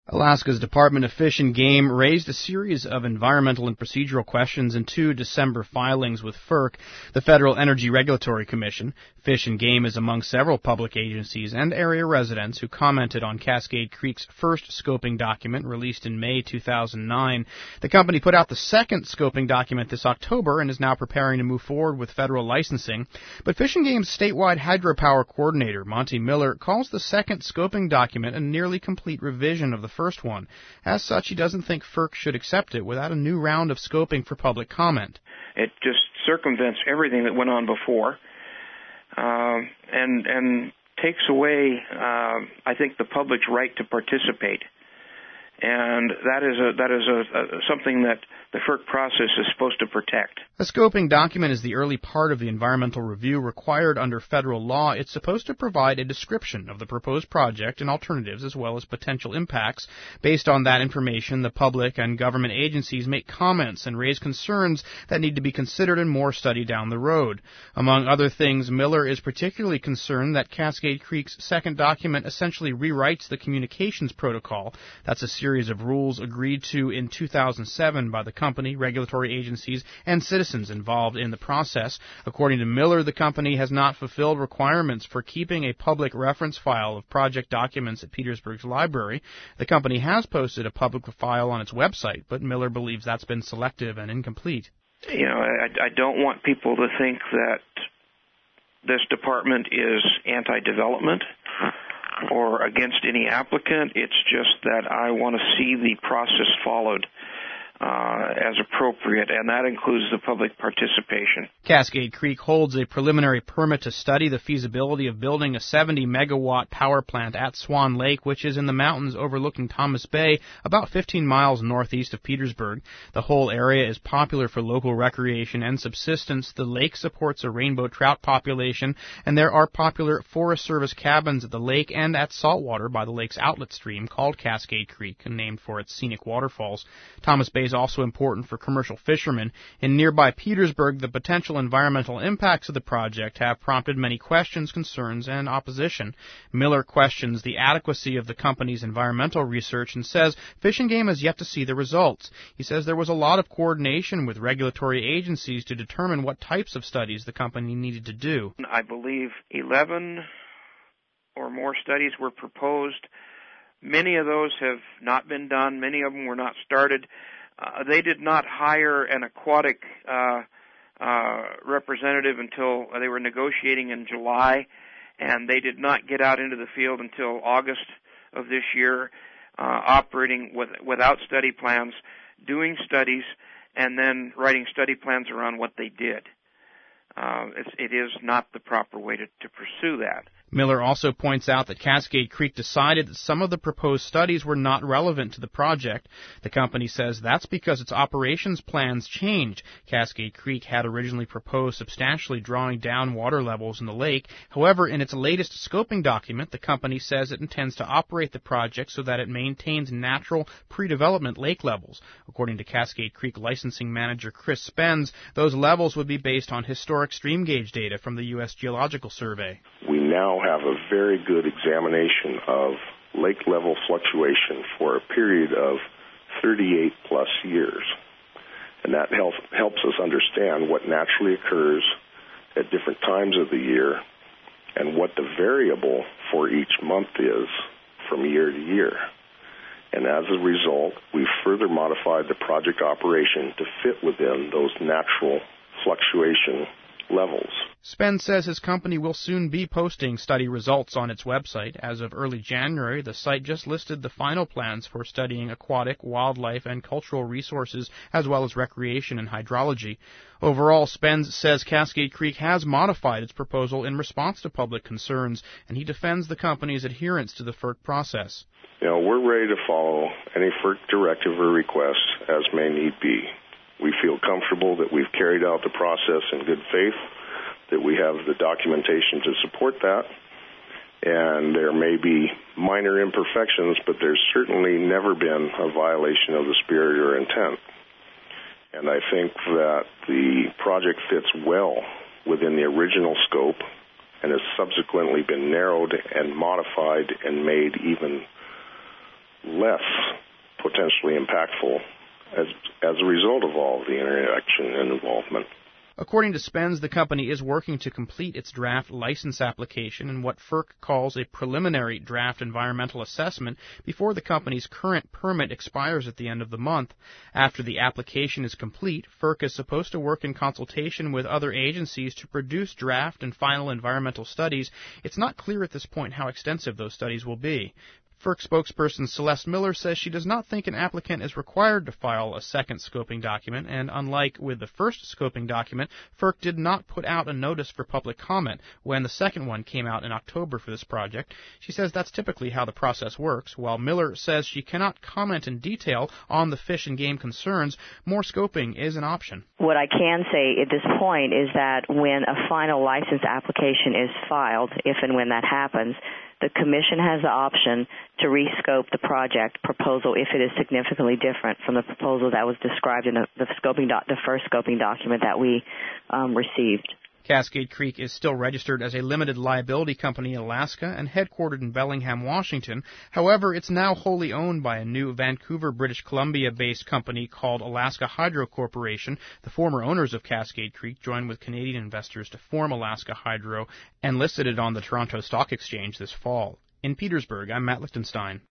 Alaska's Department of Fish and Game raised a series of environmental and procedural questions in 2 December filings with FERC, the Federal Energy Regulatory Commission. Fish and Game is among several public agencies and area residents who commented on Cascade Creek's first scoping document released in May 2009. The company put out the second scoping document this October and is now preparing to move forward with federal licensing. But Fish and Game's statewide hydropower coordinator, Monty Miller, calls the second scoping document a nearly complete revision of the first one. As such, he doesn't think FERC should accept it without a new round of scoping for public comment. It just circumvents everything that went on before, and takes away, I think, the public's right to participate. And that is something that the FERC process is supposed to protect. A scoping document is the early part of the environmental review required under federal law. It's supposed to provide a description of the proposed project and alternatives as well as potential impacts. Based on that information, the public and government agencies make comments and raise concerns that need to be considered and more studied down the road. Among other things, Miller is particularly concerned that Cascade Creek's second document essentially rewrites the communications protocol. That's a series of rules agreed to in 2007 by the company, regulatory agencies, and citizens involved in the process. According to Miller, the company has not fulfilled requirements for keeping a public reference file of project documents at Petersburg's library. The company has posted a public file on its website, but Miller believes that's been selective and incomplete. You know, I don't want people to think that this department is anti-development or against any applicant. It's just that I want to see the process followed as appropriate, and that includes the public participation. Cascade Creek holds a preliminary permit to study the feasibility of building a 70-megawatt power plant at Swan Lake, which is in the mountains overlooking Thomas Bay, about 15 miles northeast of Petersburg. The whole area is popular for local recreation and subsistence. The lake supports a rainbow trout population, and there are popular Forest Service cabins at the lake and at saltwater by the lake's outlet stream called Cascade Creek, named for its scenic waterfalls. Thomas Bay is also important for commercial fishermen. In nearby Petersburg, the potential environmental impacts of the project have prompted many questions, concerns, and opposition. Miller questions the adequacy of the company's environmental research and says Fish and Game has yet to see the results. He says there was a lot of coordination with regulatory agencies to determine what types of studies the company needed to do. I believe 11 or more studies were proposed. Many of those have not been done. Many of them were not started. They did not hire an aquatic representative until they were negotiating in July, and they did not get out into the field until August of this year, operating without study plans, doing studies, and then writing study plans around what they did. It is not the proper way to pursue that. Miller also points out that Cascade Creek decided that some of the proposed studies were not relevant to the project. The company says that's because its operations plans changed. Cascade Creek had originally proposed substantially drawing down water levels in the lake. However, in its latest scoping document, the company says it intends to operate the project so that it maintains natural pre-development lake levels. According to Cascade Creek licensing manager Chris Spence, those levels would be based on historic stream gauge data from the U.S. Geological Survey. We now have a very good examination of lake level fluctuation for a period of 38 plus years. And that helps us understand what naturally occurs at different times of the year and what the variable for each month is from year to year. And as a result, we've further modified the project operation to fit within those natural fluctuation levels. Spence says his company will soon be posting study results on its website. As of early January, the site just listed the final plans for studying aquatic, wildlife, and cultural resources, as well as recreation and hydrology. Overall, Spence says Cascade Creek has modified its proposal in response to public concerns, and he defends the company's adherence to the FERC process. We're ready to follow any FERC directive or request as may need be. We feel comfortable that we've carried out the process in good faith, that we have the documentation to support that, and there may be minor imperfections, but there's certainly never been a violation of the spirit or intent. And I think that the project fits well within the original scope and has subsequently been narrowed and modified and made even less potentially impactful as a result of all of the interaction and involvement. According to Spence, the company is working to complete its draft license application in what FERC calls a preliminary draft environmental assessment before the company's current permit expires at the end of the month. After the application is complete, FERC is supposed to work in consultation with other agencies to produce draft and final environmental studies. It's not clear at this point how extensive those studies will be. FERC spokesperson Celeste Miller says she does not think an applicant is required to file a second scoping document, and unlike with the first scoping document, FERC did not put out a notice for public comment when the second one came out in October for this project. She says that's typically how the process works. While Miller says she cannot comment in detail on the fish and game concerns, more scoping is an option. What I can say at this point is that when a final license application is filed, if and when that happens, the Commission has the option to rescope the project proposal if it is significantly different from the proposal that was described in the first scoping document that we received. Cascade Creek is still registered as a limited liability company in Alaska and headquartered in Bellingham, Washington. However, it's now wholly owned by a new Vancouver, British Columbia-based company called Alaska Hydro Corporation. The former owners of Cascade Creek joined with Canadian investors to form Alaska Hydro and listed it on the Toronto Stock Exchange this fall. In Petersburg, I'm Matt Lichtenstein.